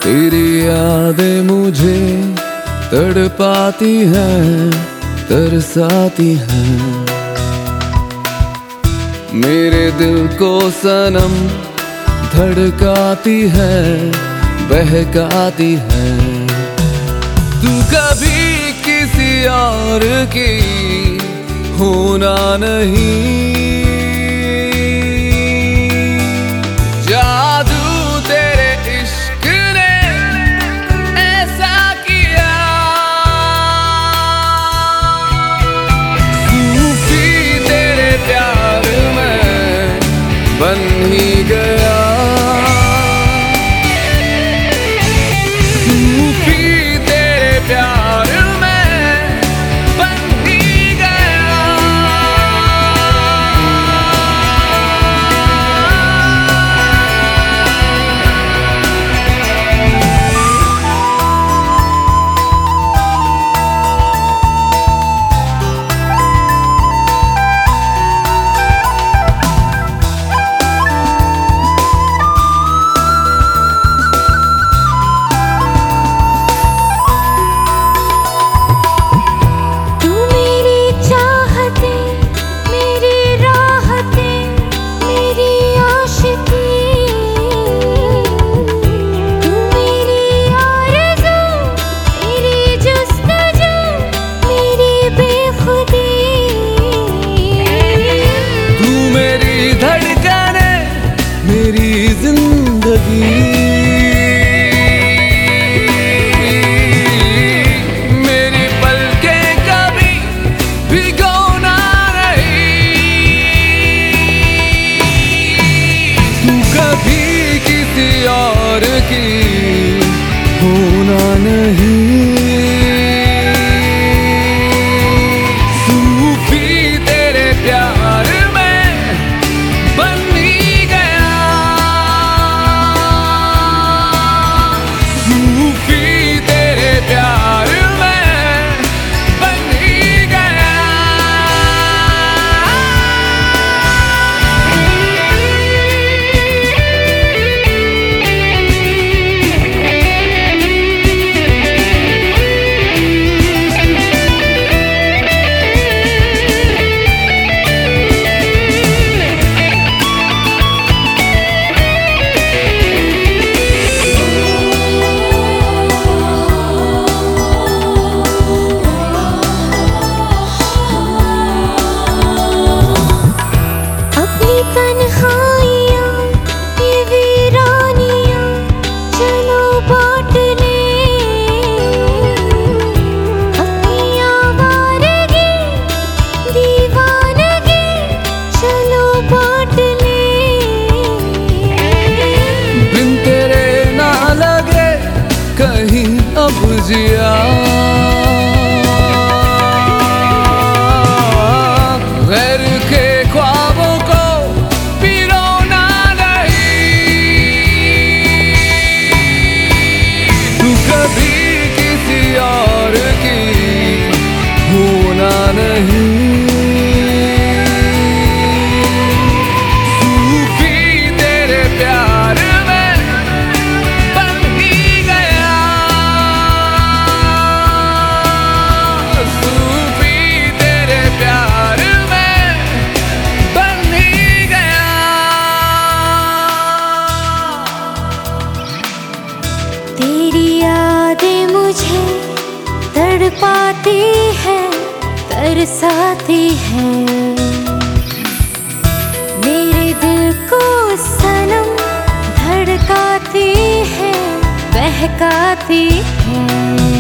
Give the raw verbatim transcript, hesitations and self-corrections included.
तेरी यादें मुझे तड़पाती हैं, तरसाती हैं। मेरे दिल को सनम धड़काती है, बहकाती है। तू कभी किसी और की होना नहीं, जादू तेरे इश्क ने ऐसा किया। सूफी तेरे प्यार में बन ही गया। सूफी तेरे प्यार में बन ही गया। मेरी जिंदगी मेरी पलकें कभी भिगोना नहीं। तू कभी किसी और की होना नहीं। सूफी तेरे प्यार में बन ही गया। सूफी तेरे प्यार में बन ही गया। कहीं अब जिया गैर के ख्वाबों को पिरोना नहीं। तू कभी किसी और की होना नहीं। सूफी तेरे प्यार मुझे तड़पाती है, तरसाती है। मेरे दिल को सनम धड़काती है, बहकाती है।